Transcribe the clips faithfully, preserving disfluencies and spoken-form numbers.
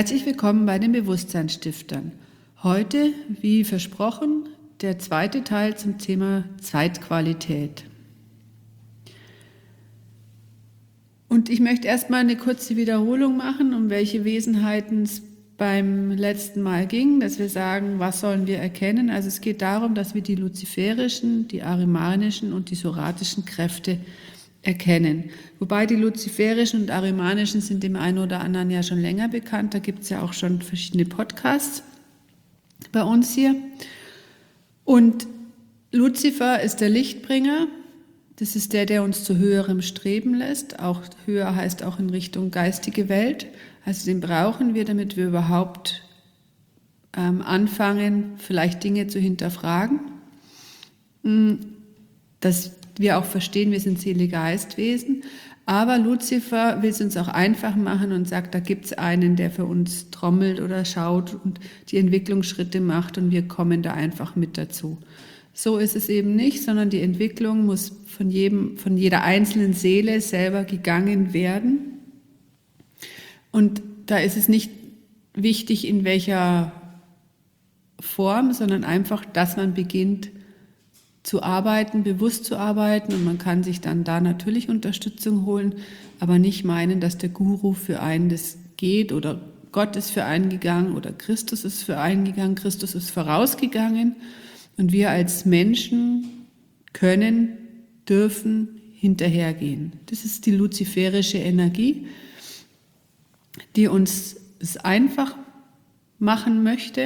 Herzlich willkommen bei den Bewusstseinsstiftern. Heute, wie versprochen, der zweite Teil zum Thema Zeitqualität. Und ich möchte erstmal eine kurze Wiederholung machen, um welche Wesenheiten es beim letzten Mal ging, dass wir sagen, was sollen wir erkennen? Also es geht darum, dass wir die luziferischen, die arimanischen und die soratischen Kräfte erkennen. Wobei die luziferischen und arimanischen sind dem einen oder anderen ja schon länger bekannt. Da gibt es ja auch schon verschiedene Podcasts bei uns hier. Und Luzifer ist der Lichtbringer. Das ist der, der uns zu höherem streben lässt. Auch höher heißt auch in Richtung geistige Welt. Also den brauchen wir, damit wir überhaupt ähm, anfangen, vielleicht Dinge zu hinterfragen. Dass wir auch verstehen, wir sind Seele-Geist-Wesen. Aber Luzifer will es uns auch einfach machen und sagt, da gibt es einen, der für uns trommelt oder schaut und die Entwicklungsschritte macht und wir kommen da einfach mit dazu. So ist es eben nicht, sondern die Entwicklung muss von jedem, von jeder einzelnen Seele selber gegangen werden. Und da ist es nicht wichtig, in welcher Form, sondern einfach, dass man beginnt zu arbeiten, bewusst zu arbeiten. Und man kann sich dann da natürlich Unterstützung holen, aber nicht meinen, dass der Guru für einen das geht oder Gott ist für einen gegangen oder Christus ist für einen gegangen, Christus ist vorausgegangen. Und wir als Menschen können, dürfen hinterhergehen. Das ist die luziferische Energie, die uns es einfach machen möchte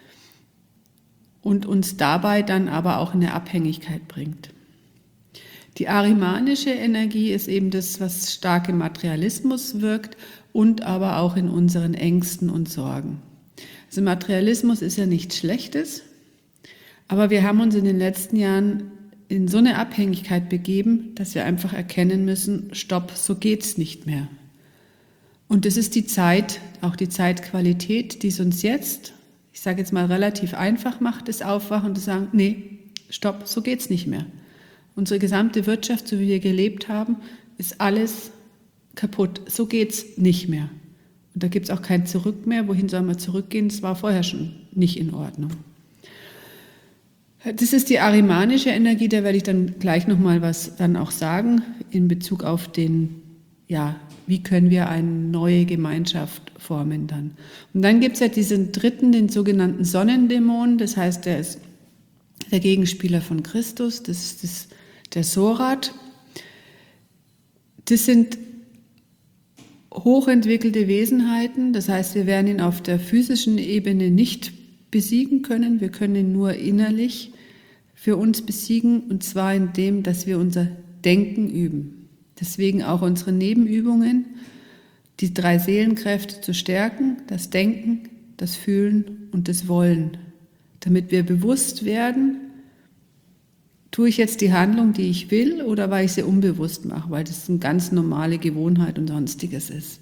und uns dabei dann aber auch in eine Abhängigkeit bringt. Die arimanische Energie ist eben das, was stark im Materialismus wirkt und aber auch in unseren Ängsten und Sorgen. Also Materialismus ist ja nichts Schlechtes, aber wir haben uns in den letzten Jahren in so eine Abhängigkeit begeben, dass wir einfach erkennen müssen, stopp, so geht's nicht mehr. Und das ist die Zeit, auch die Zeitqualität, die es uns jetzt, ich sage jetzt mal relativ einfach macht, das Aufwachen und zu sagen, nee, stopp, so geht's nicht mehr. Unsere gesamte Wirtschaft, so wie wir gelebt haben, ist alles kaputt. So geht's nicht mehr. Und da gibt's auch kein Zurück mehr. Wohin soll man zurückgehen? Das war vorher schon nicht in Ordnung. Das ist die arimanische Energie, da werde ich dann gleich nochmal was dann auch sagen in Bezug auf den, ja, wie können wir eine neue Gemeinschaft formen dann. Und dann gibt es ja diesen dritten, den sogenannten Sonnendämon, das heißt, der ist der Gegenspieler von Christus, das ist das, der Sorat. Das sind hochentwickelte Wesenheiten, das heißt, wir werden ihn auf der physischen Ebene nicht besiegen können, wir können ihn nur innerlich für uns besiegen, und zwar indem, dass wir unser Denken üben. Deswegen auch unsere Nebenübungen, die drei Seelenkräfte zu stärken, das Denken, das Fühlen und das Wollen. Damit wir bewusst werden, tue ich jetzt die Handlung, die ich will, oder weil ich sie unbewusst mache, weil das eine ganz normale Gewohnheit und Sonstiges ist.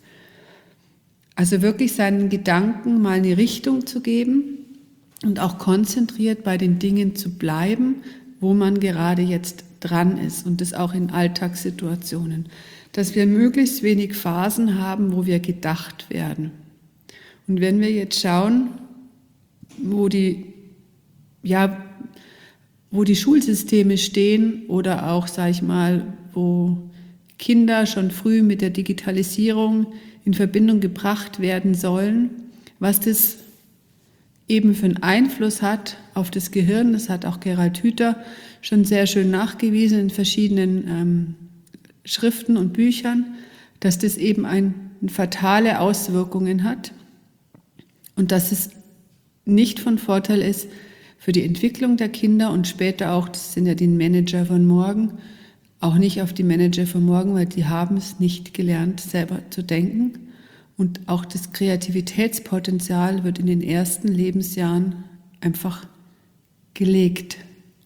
Also wirklich seinen Gedanken mal eine Richtung zu geben und auch konzentriert bei den Dingen zu bleiben, wo man gerade jetzt dran ist, und das auch in Alltagssituationen. Dass wir möglichst wenig Phasen haben, wo wir gedacht werden. Und wenn wir jetzt schauen, wo die, ja, wo die Schulsysteme stehen oder auch, sage ich mal, wo Kinder schon früh mit der Digitalisierung in Verbindung gebracht werden sollen, was das eben für einen Einfluss hat auf das Gehirn, das hat auch Gerald Hüther schon sehr schön nachgewiesen in verschiedenen ähm, Schriften und Büchern, dass das eben ein, fatale Auswirkungen hat und dass es nicht von Vorteil ist für die Entwicklung der Kinder und später auch, das sind ja die Manager von morgen, auch nicht auf die Manager von morgen, weil die haben es nicht gelernt, selber zu denken. Und auch das Kreativitätspotenzial wird in den ersten Lebensjahren einfach gelegt.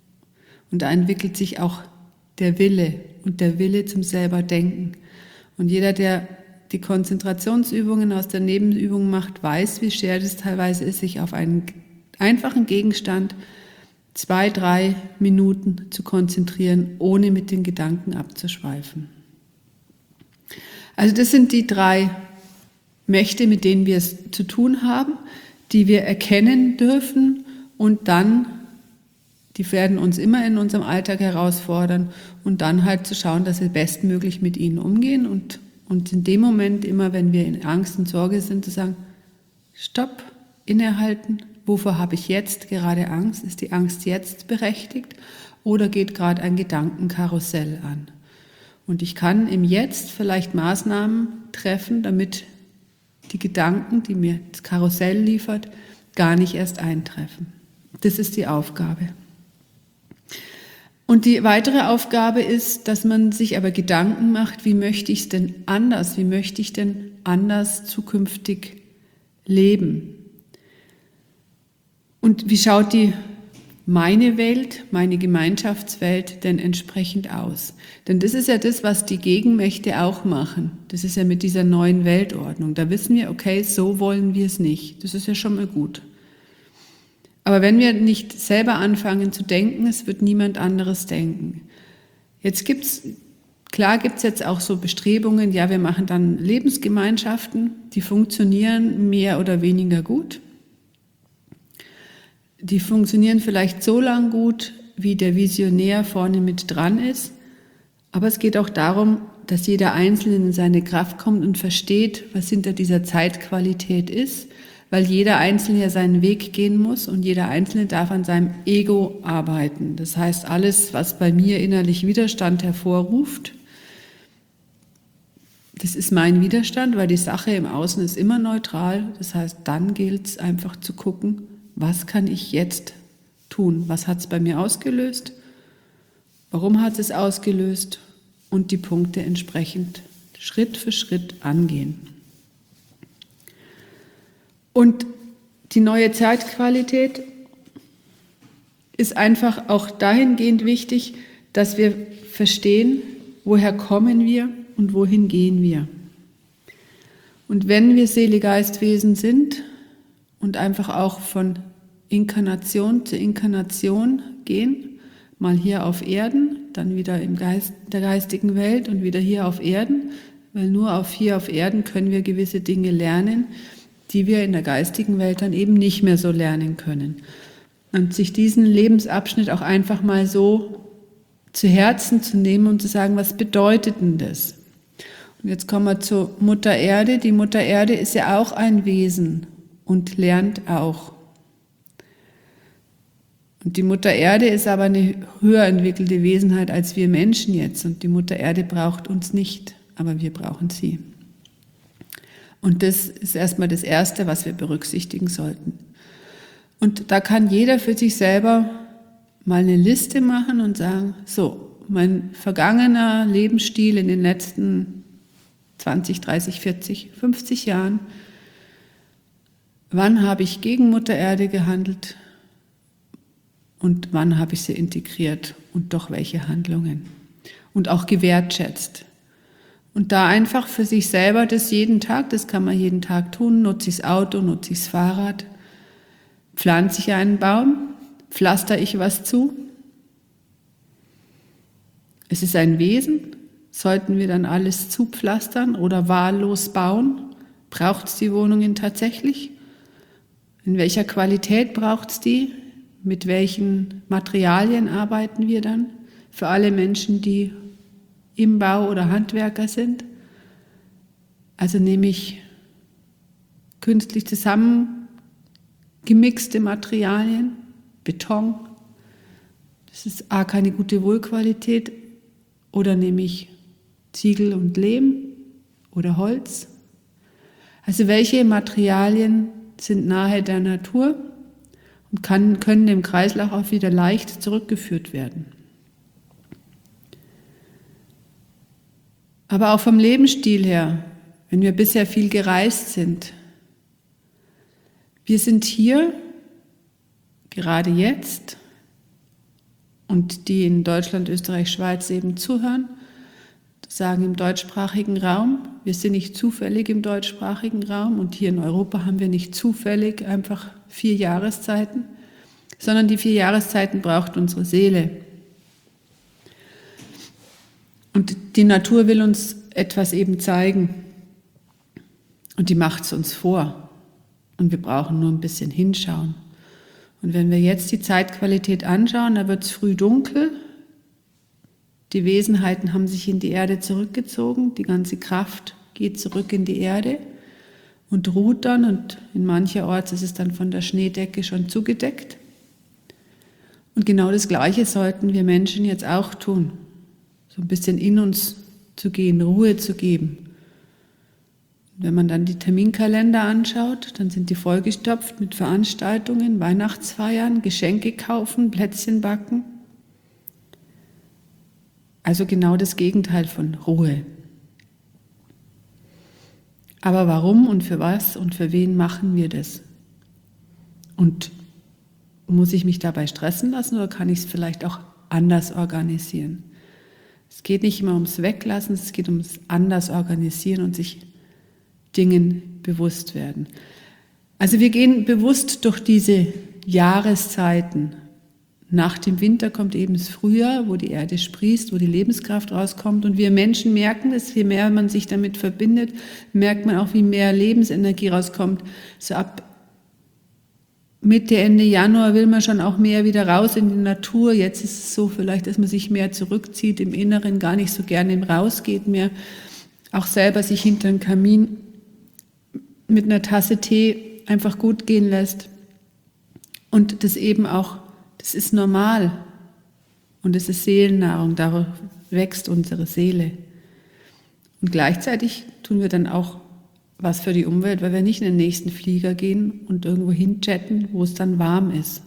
Und da entwickelt sich auch der Wille und der Wille zum selber Denken. Und jeder, der die Konzentrationsübungen aus der Nebenübung macht, weiß, wie schwer das teilweise ist, sich auf einen einfachen Gegenstand zwei, drei Minuten zu konzentrieren, ohne mit den Gedanken abzuschweifen. Also das sind die drei Mächte, mit denen wir es zu tun haben, die wir erkennen dürfen und dann, die werden uns immer in unserem Alltag herausfordern und dann halt zu schauen, dass wir bestmöglich mit ihnen umgehen und, und in dem Moment immer, wenn wir in Angst und Sorge sind, zu sagen, stopp, innehalten, wovor habe ich jetzt gerade Angst? Ist die Angst jetzt berechtigt oder geht gerade ein Gedankenkarussell an? Und ich kann im Jetzt vielleicht Maßnahmen treffen, damit die Gedanken, die mir das Karussell liefert, gar nicht erst eintreffen. Das ist die Aufgabe. Und die weitere Aufgabe ist, dass man sich aber Gedanken macht, wie möchte ich es denn anders, wie möchte ich denn anders zukünftig leben? Und wie schaut die meine Welt, meine Gemeinschaftswelt denn entsprechend aus? Denn das ist ja das, was die Gegenmächte auch machen. Das ist ja mit dieser neuen Weltordnung. Da wissen wir, okay, so wollen wir es nicht. Das ist ja schon mal gut. Aber wenn wir nicht selber anfangen zu denken, es wird niemand anderes denken. Jetzt gibt's, klar gibt's jetzt auch so Bestrebungen, ja, wir machen dann Lebensgemeinschaften, die funktionieren mehr oder weniger gut. Die funktionieren vielleicht so lang gut, wie der Visionär vorne mit dran ist. Aber es geht auch darum, dass jeder Einzelne in seine Kraft kommt und versteht, was hinter dieser Zeitqualität ist, weil jeder Einzelne ja seinen Weg gehen muss und jeder Einzelne darf an seinem Ego arbeiten. Das heißt, alles, was bei mir innerlich Widerstand hervorruft, das ist mein Widerstand, weil die Sache im Außen ist immer neutral. Das heißt, dann gilt es einfach zu gucken, was kann ich jetzt tun? Was hat es bei mir ausgelöst? Warum hat es ausgelöst? Und die Punkte entsprechend Schritt für Schritt angehen. Und die neue Zeitqualität ist einfach auch dahingehend wichtig, dass wir verstehen, woher kommen wir und wohin gehen wir. Und wenn wir Seele-Geist-Wesen sind und einfach auch von Inkarnation zu Inkarnation gehen, mal hier auf Erden, dann wieder im Geist, der geistigen Welt und wieder hier auf Erden, weil nur auf hier auf Erden können wir gewisse Dinge lernen, die wir in der geistigen Welt dann eben nicht mehr so lernen können. Und sich diesen Lebensabschnitt auch einfach mal so zu Herzen zu nehmen und zu sagen, was bedeutet denn das? Und jetzt kommen wir zur Mutter Erde. Die Mutter Erde ist ja auch ein Wesen und lernt auch. Und die Mutter Erde ist aber eine höher entwickelte Wesenheit als wir Menschen jetzt. Und die Mutter Erde braucht uns nicht, aber wir brauchen sie. Und das ist erstmal das Erste, was wir berücksichtigen sollten. Und da kann jeder für sich selber mal eine Liste machen und sagen, so, mein vergangener Lebensstil in den letzten zwanzig, dreißig, vierzig, fünfzig Jahren, wann habe ich gegen Mutter Erde gehandelt und wann habe ich sie integriert und doch welche Handlungen und auch gewertschätzt. Und da einfach für sich selber das jeden Tag, das kann man jeden Tag tun, nutze ich das Auto, nutze ich das Fahrrad, pflanze ich einen Baum, pflaster ich was zu. Es ist ein Wesen, sollten wir dann alles zupflastern oder wahllos bauen? Braucht es die Wohnungen tatsächlich? In welcher Qualität braucht es die? Mit welchen Materialien arbeiten wir dann? Für alle Menschen, die im Bau oder Handwerker sind. Also nehme ich künstlich zusammengemixte Materialien, Beton, das ist A, keine gute Wohlqualität, oder nehme ich Ziegel und Lehm oder Holz. Also welche Materialien sind nahe der Natur und kann, können im Kreislauf auch wieder leicht zurückgeführt werden. Aber auch vom Lebensstil her, wenn wir bisher viel gereist sind. Wir sind hier, gerade jetzt, und die in Deutschland, Österreich, Schweiz eben zuhören, sagen im deutschsprachigen Raum, wir sind nicht zufällig im deutschsprachigen Raum und hier in Europa haben wir nicht zufällig einfach vier Jahreszeiten, sondern die vier Jahreszeiten braucht unsere Seele. Und die Natur will uns etwas eben zeigen. Und die macht es uns vor. Und wir brauchen nur ein bisschen hinschauen. Und wenn wir jetzt die Zeitqualität anschauen, da wird es früh dunkel. Die Wesenheiten haben sich in die Erde zurückgezogen. Die ganze Kraft geht zurück in die Erde und ruht dann. Und in mancherorts ist es dann von der Schneedecke schon zugedeckt. Und genau das Gleiche sollten wir Menschen jetzt auch tun. So ein bisschen in uns zu gehen, Ruhe zu geben. Wenn man dann die Terminkalender anschaut, dann sind die vollgestopft mit Veranstaltungen, Weihnachtsfeiern, Geschenke kaufen, Plätzchen backen. Also genau das Gegenteil von Ruhe. Aber warum und für was und für wen machen wir das? Und muss ich mich dabei stressen lassen oder kann ich es vielleicht auch anders organisieren? Es geht nicht immer ums Weglassen, es geht ums anders organisieren und sich Dingen bewusst werden. Also wir gehen bewusst durch diese Jahreszeiten. Nach dem Winter kommt eben das Frühjahr, wo die Erde sprießt, wo die Lebenskraft rauskommt. Und wir Menschen merken das, je mehr man sich damit verbindet, merkt man auch, wie mehr Lebensenergie rauskommt. So ab Mitte, Ende Januar will man schon auch mehr wieder raus in die Natur. Jetzt ist es so vielleicht, dass man sich mehr zurückzieht im Inneren, gar nicht so gerne rausgeht mehr. Auch selber sich hinter den Kamin mit einer Tasse Tee einfach gut gehen lässt. Und das eben auch, das ist normal. Und es ist Seelennahrung, darauf wächst unsere Seele. Und gleichzeitig tun wir dann auch was für die Umwelt, weil wir nicht in den nächsten Flieger gehen und irgendwo hinjetten, wo es dann warm ist.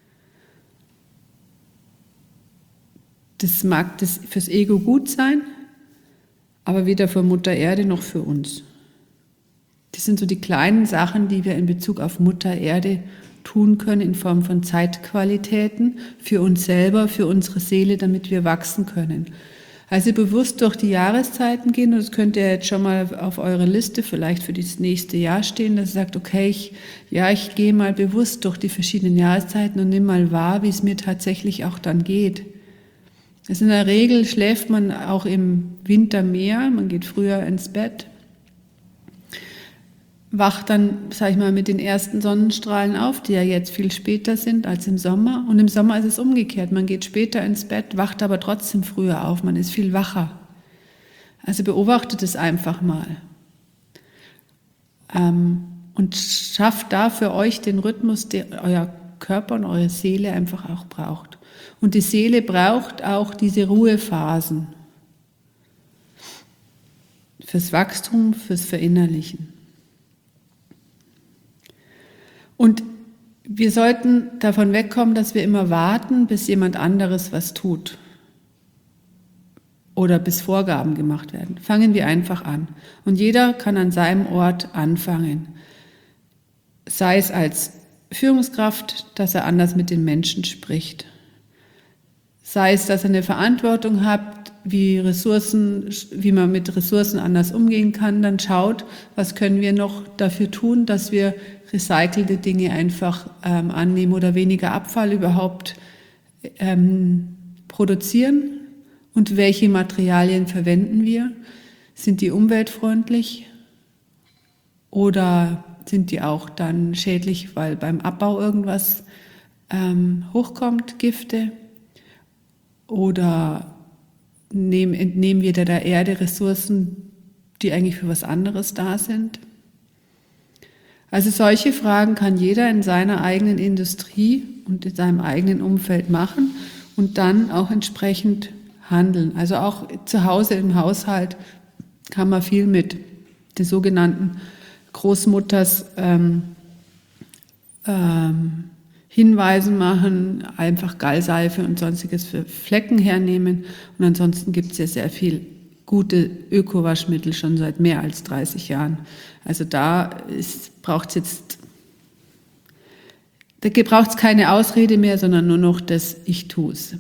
Das mag das fürs Ego gut sein, aber weder für Mutter Erde noch für uns. Das sind so die kleinen Sachen, die wir in Bezug auf Mutter Erde tun können in Form von Zeitqualitäten für uns selber, für unsere Seele, damit wir wachsen können. Also bewusst durch die Jahreszeiten gehen, und das könnt ihr jetzt schon mal auf eure Liste vielleicht für das nächste Jahr stehen, dass ihr sagt, okay, ich, ja, ich gehe mal bewusst durch die verschiedenen Jahreszeiten und nimm mal wahr, wie es mir tatsächlich auch dann geht. Also in der Regel schläft man auch im Winter mehr, man geht früher ins Bett, wacht dann, sag ich mal, mit den ersten Sonnenstrahlen auf, die ja jetzt viel später sind als im Sommer. Und im Sommer ist es umgekehrt. Man geht später ins Bett, wacht aber trotzdem früher auf. Man ist viel wacher. Also beobachtet es einfach mal. Ähm, und schafft da für euch den Rhythmus, den euer Körper und eure Seele einfach auch braucht. Und die Seele braucht auch diese Ruhephasen. Fürs Wachstum, fürs Verinnerlichen. Und wir sollten davon wegkommen, dass wir immer warten, bis jemand anderes was tut oder bis Vorgaben gemacht werden. Fangen wir einfach an. Und jeder kann an seinem Ort anfangen. Sei es als Führungskraft, dass er anders mit den Menschen spricht. Sei es, dass er eine Verantwortung hat, wie Ressourcen, wie man mit Ressourcen anders umgehen kann, dann schaut, was können wir noch dafür tun, dass wir recycelte Dinge einfach ähm, annehmen oder weniger Abfall überhaupt ähm, produzieren und welche Materialien verwenden wir? Sind die umweltfreundlich oder sind die auch dann schädlich, weil beim Abbau irgendwas ähm, hochkommt, Gifte? Oder nehmen, entnehmen wir der Erde Ressourcen, die eigentlich für was anderes da sind? Also solche Fragen kann jeder in seiner eigenen Industrie und in seinem eigenen Umfeld machen und dann auch entsprechend handeln. Also auch zu Hause im Haushalt kann man viel mit den sogenannten Großmutters ähm, ähm, Hinweisen machen, einfach Gallseife und sonstiges für Flecken hernehmen. Und ansonsten gibt es ja sehr viel gute Öko-Waschmittel schon seit mehr als dreißig Jahren. Also da braucht es jetzt, da braucht es keine Ausrede mehr, sondern nur noch das Ich tu's.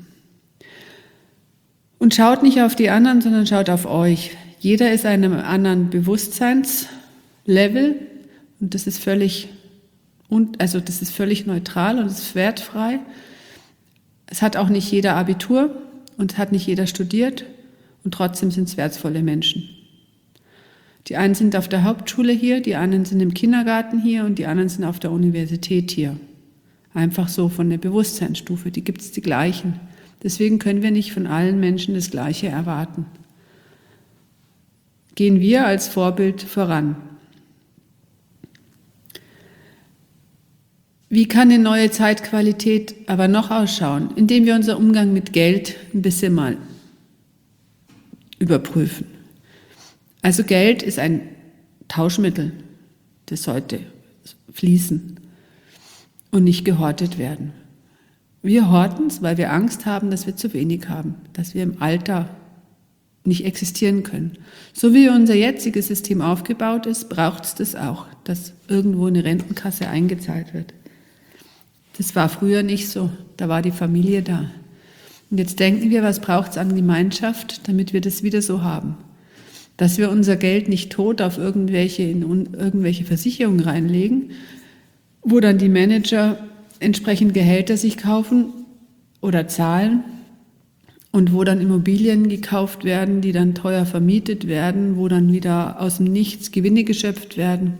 Und schaut nicht auf die anderen, sondern schaut auf euch. Jeder ist in einem anderen Bewusstseinslevel und das ist völlig Und, also das ist völlig neutral und es ist wertfrei. Es hat auch nicht jeder Abitur und hat nicht jeder studiert und trotzdem sind es wertvolle Menschen. Die einen sind auf der Hauptschule hier, die anderen sind im Kindergarten hier und die anderen sind auf der Universität hier. Einfach so von der Bewusstseinsstufe, die gibt es die gleichen. Deswegen können wir nicht von allen Menschen das Gleiche erwarten. Gehen wir als Vorbild voran. Wie kann eine neue Zeitqualität aber noch ausschauen? Indem wir unseren Umgang mit Geld ein bisschen mal überprüfen. Also Geld ist ein Tauschmittel, das sollte fließen und nicht gehortet werden. Wir horten es, weil wir Angst haben, dass wir zu wenig haben, dass wir im Alter nicht existieren können. So wie unser jetziges System aufgebaut ist, braucht es das auch, dass irgendwo eine Rentenkasse eingezahlt wird. Das war früher nicht so, da war die Familie da. Und jetzt denken wir, was braucht es an Gemeinschaft, damit wir das wieder so haben. Dass wir unser Geld nicht tot auf irgendwelche, in irgendwelche Versicherungen reinlegen, wo dann die Manager entsprechend Gehälter sich kaufen oder zahlen und wo dann Immobilien gekauft werden, die dann teuer vermietet werden, wo dann wieder aus dem Nichts Gewinne geschöpft werden.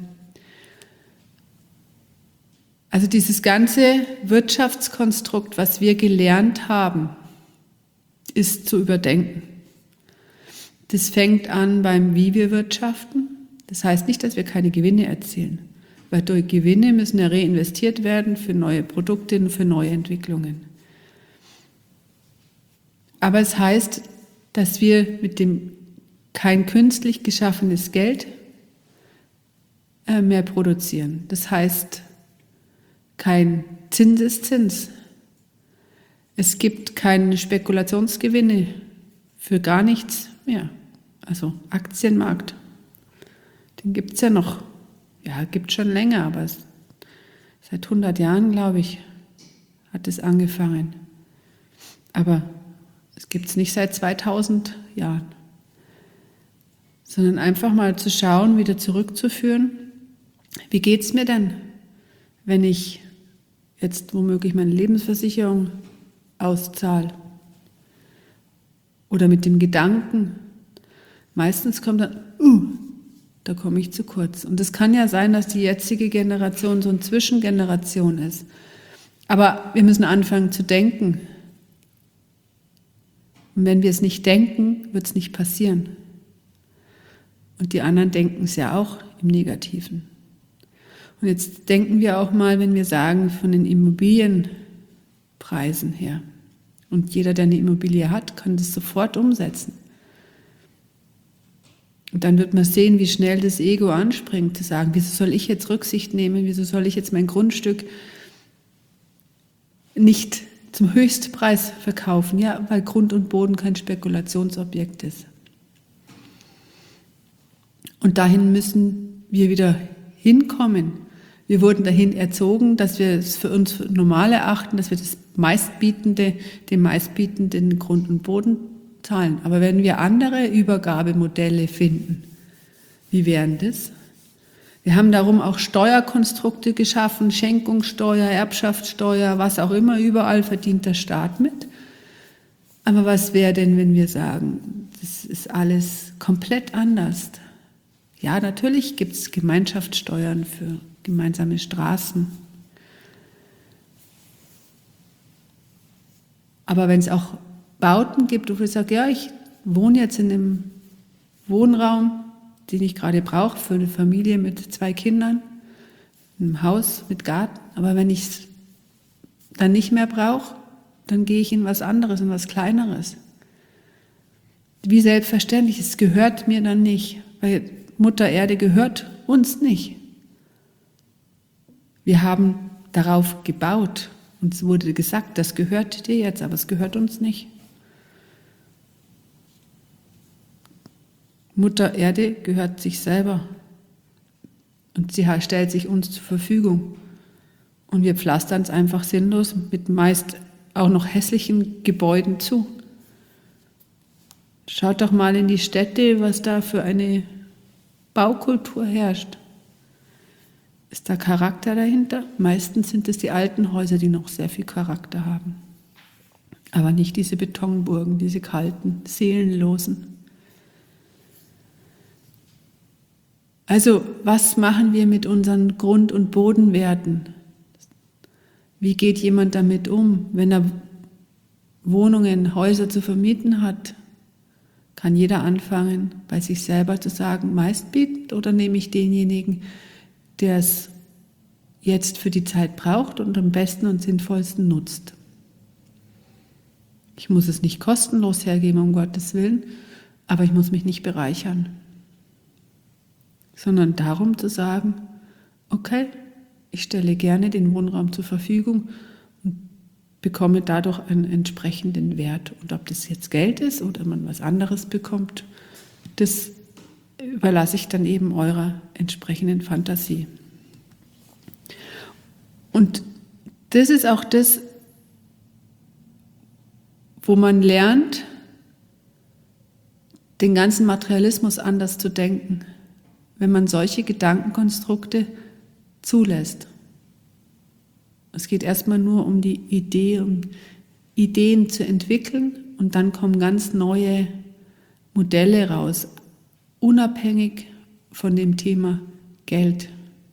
Also dieses ganze Wirtschaftskonstrukt, was wir gelernt haben, ist zu überdenken. Das fängt an beim Wie wir wirtschaften. Das heißt nicht, dass wir keine Gewinne erzielen, weil durch Gewinne müssen ja reinvestiert werden für neue Produkte und für neue Entwicklungen. Aber es heißt, dass wir mit dem kein künstlich geschaffenes Geld mehr produzieren. Das heißt, kein Zinseszins. Es gibt keine Spekulationsgewinne für gar nichts mehr. Also Aktienmarkt, den gibt es ja noch. Ja, gibt es schon länger, aber es, seit hundert Jahren, glaube ich, hat es angefangen. Aber es gibt es nicht seit zweitausend Jahren. Sondern einfach mal zu schauen, wieder zurückzuführen, wie geht es mir denn, wenn ich jetzt womöglich meine Lebensversicherung auszahle? Oder mit dem Gedanken, meistens kommt dann, uh, da komme ich zu kurz. Und es kann ja sein, dass die jetzige Generation so eine Zwischengeneration ist. Aber wir müssen anfangen zu denken. Und wenn wir es nicht denken, wird es nicht passieren. Und die anderen denken es ja auch im Negativen. Und jetzt denken wir auch mal, wenn wir sagen, von den Immobilienpreisen her. Und jeder, der eine Immobilie hat, kann das sofort umsetzen. Und dann wird man sehen, wie schnell das Ego anspringt, zu sagen, wieso soll ich jetzt Rücksicht nehmen, wieso soll ich jetzt mein Grundstück nicht zum Höchstpreis verkaufen? Ja, weil Grund und Boden kein Spekulationsobjekt ist. Und dahin müssen wir wieder hinkommen. Wir wurden dahin erzogen, dass wir es für uns normal erachten, dass wir das meistbietende, dem meistbietenden Grund und Boden zahlen. Aber wenn wir andere Übergabemodelle finden, wie wären das? Wir haben darum auch Steuerkonstrukte geschaffen, Schenkungssteuer, Erbschaftssteuer, was auch immer, überall verdient der Staat mit. Aber was wäre denn, wenn wir sagen, das ist alles komplett anders? Ja, natürlich gibt es Gemeinschaftssteuern für gemeinsame Straßen. Aber wenn es auch Bauten gibt, wo ich sage, ja, ich wohne jetzt in einem Wohnraum, den ich gerade brauche für eine Familie mit zwei Kindern, in einem Haus mit Garten, aber wenn ich es dann nicht mehr brauche, dann gehe ich in was anderes, in was Kleineres. Wie selbstverständlich, es gehört mir dann nicht, weil Mutter Erde gehört uns nicht. Wir haben darauf gebaut und es wurde gesagt, das gehört dir jetzt, aber es gehört uns nicht. Mutter Erde gehört sich selber und sie stellt sich uns zur Verfügung. Und wir pflastern es einfach sinnlos mit meist auch noch hässlichen Gebäuden zu. Schaut doch mal in die Städte, was da für eine Baukultur herrscht. Ist da Charakter dahinter? Meistens sind es die alten Häuser, die noch sehr viel Charakter haben. Aber nicht diese Betonburgen, diese kalten, seelenlosen. Also, was machen wir mit unseren Grund- und Bodenwerten? Wie geht jemand damit um, wenn er Wohnungen, Häuser zu vermieten hat? Kann jeder anfangen, bei sich selber zu sagen, meistbietend, oder nehme ich denjenigen, der es jetzt für die Zeit braucht und am besten und sinnvollsten nutzt? Ich muss es nicht kostenlos hergeben, um Gottes Willen, aber ich muss mich nicht bereichern, sondern darum zu sagen, okay, ich stelle gerne den Wohnraum zur Verfügung und bekomme dadurch einen entsprechenden Wert. Und ob das jetzt Geld ist oder man was anderes bekommt, das überlasse ich dann eben eurer entsprechenden Fantasie. Und das ist auch das, wo man lernt, den ganzen Materialismus anders zu denken, wenn man solche Gedankenkonstrukte zulässt. Es geht erstmal nur um die Idee, um Ideen zu entwickeln, und dann kommen ganz neue Modelle raus, unabhängig von dem Thema Geld.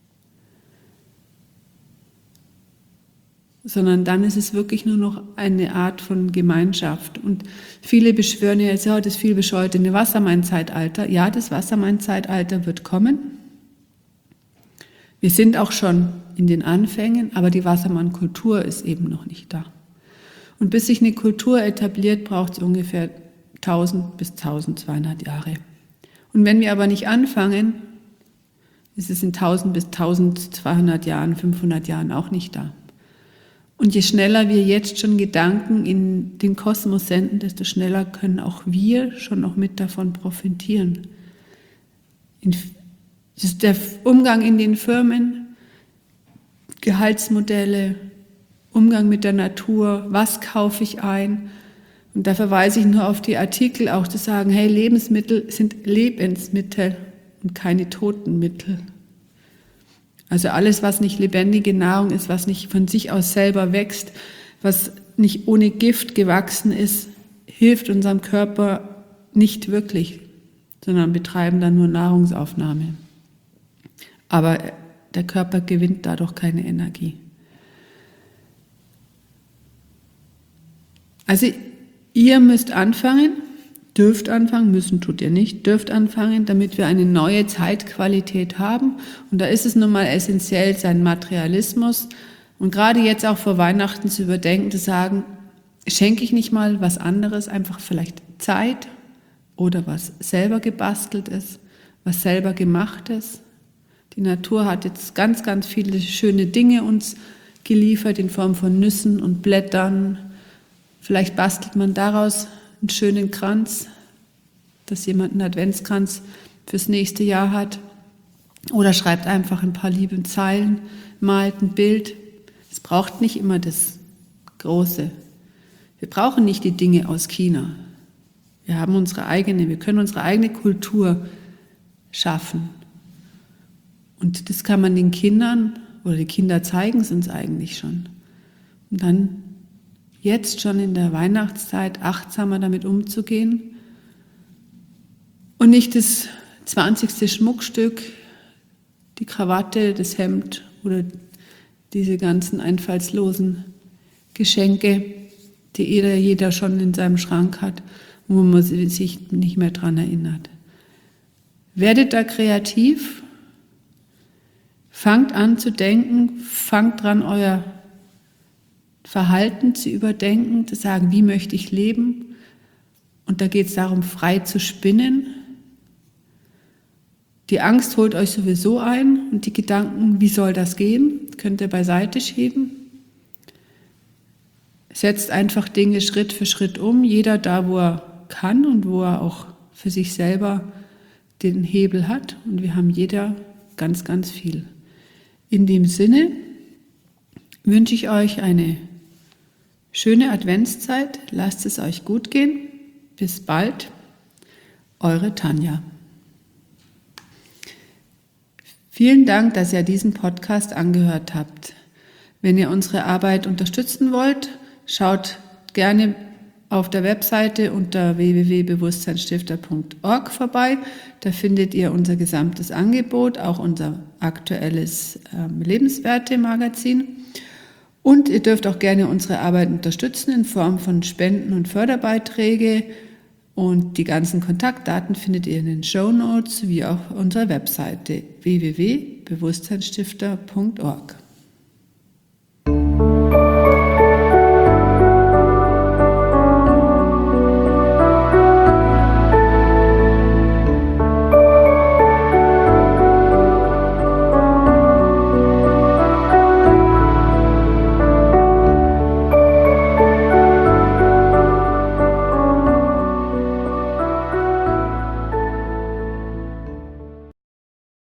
Sondern dann ist es wirklich nur noch eine Art von Gemeinschaft. Und viele beschwören ja jetzt, ja, das viel bescholtene Wassermann-Zeitalter. Ja, das Wassermann-Zeitalter wird kommen. Wir sind auch schon in den Anfängen, aber die Wassermann-Kultur ist eben noch nicht da. Und bis sich eine Kultur etabliert, braucht es ungefähr tausend bis tausendzweihundert Jahre. Und wenn wir aber nicht anfangen, ist es in tausend bis tausendzweihundert Jahren, fünfhundert Jahren auch nicht da. Und je schneller wir jetzt schon Gedanken in den Kosmos senden, desto schneller können auch wir schon noch mit davon profitieren. In, das ist der Umgang in den Firmen, Gehaltsmodelle, Umgang mit der Natur, was kaufe ich ein? Und da verweise ich nur auf die Artikel, auch zu sagen, hey, Lebensmittel sind Lebensmittel und keine Totenmittel. Also alles, was nicht lebendige Nahrung ist, was nicht von sich aus selber wächst, was nicht ohne Gift gewachsen ist, hilft unserem Körper nicht wirklich, sondern betreiben dann nur Nahrungsaufnahme. Aber der Körper gewinnt dadurch keine Energie. Also ihr müsst anfangen, dürft anfangen, müssen tut ihr nicht, dürft anfangen, damit wir eine neue Zeitqualität haben. Und da ist es nun mal essentiell, seinen Materialismus und gerade jetzt auch vor Weihnachten zu überdenken, zu sagen, schenke ich nicht mal was anderes, einfach vielleicht Zeit oder was selber gebastelt ist, was selber gemacht ist. Die Natur hat jetzt ganz, ganz viele schöne Dinge uns geliefert in Form von Nüssen und Blättern. Vielleicht bastelt man daraus einen schönen Kranz, dass jemand einen Adventskranz fürs nächste Jahr hat. Oder schreibt einfach ein paar liebe Zeilen, malt ein Bild. Es braucht nicht immer das Große. Wir brauchen nicht die Dinge aus China. Wir haben unsere eigene, wir können unsere eigene Kultur schaffen. Und das kann man den Kindern, oder die Kinder zeigen es uns eigentlich schon. Und dann jetzt schon in der Weihnachtszeit achtsamer damit umzugehen und nicht das zwanzigste Schmuckstück, die Krawatte, das Hemd oder diese ganzen einfallslosen Geschenke, die jeder, jeder schon in seinem Schrank hat, wo man sich nicht mehr dran erinnert. Werdet da kreativ, fangt an zu denken, fangt dran, euer Verhalten zu überdenken, zu sagen, wie möchte ich leben? Und da geht es darum, frei zu spinnen. Die Angst holt euch sowieso ein und die Gedanken, wie soll das gehen, könnt ihr beiseite schieben. Setzt einfach Dinge Schritt für Schritt um, jeder da, wo er kann und wo er auch für sich selber den Hebel hat. Und wir haben jeder ganz, ganz viel. In dem Sinne wünsche ich euch eine schöne Adventszeit, lasst es euch gut gehen. Bis bald, eure Tanja. Vielen Dank, dass ihr diesen Podcast angehört habt. Wenn ihr unsere Arbeit unterstützen wollt, schaut gerne auf der Webseite unter w w w punkt bewusstseinsstifter punkt org vorbei. Da findet ihr unser gesamtes Angebot, auch unser aktuelles ähm, Lebenswerte-Magazin. Und ihr dürft auch gerne unsere Arbeit unterstützen in Form von Spenden und Förderbeiträge. Und die ganzen Kontaktdaten findet ihr in den Shownotes wie auch unserer Webseite w w w punkt bewusstseinsstifter punkt org.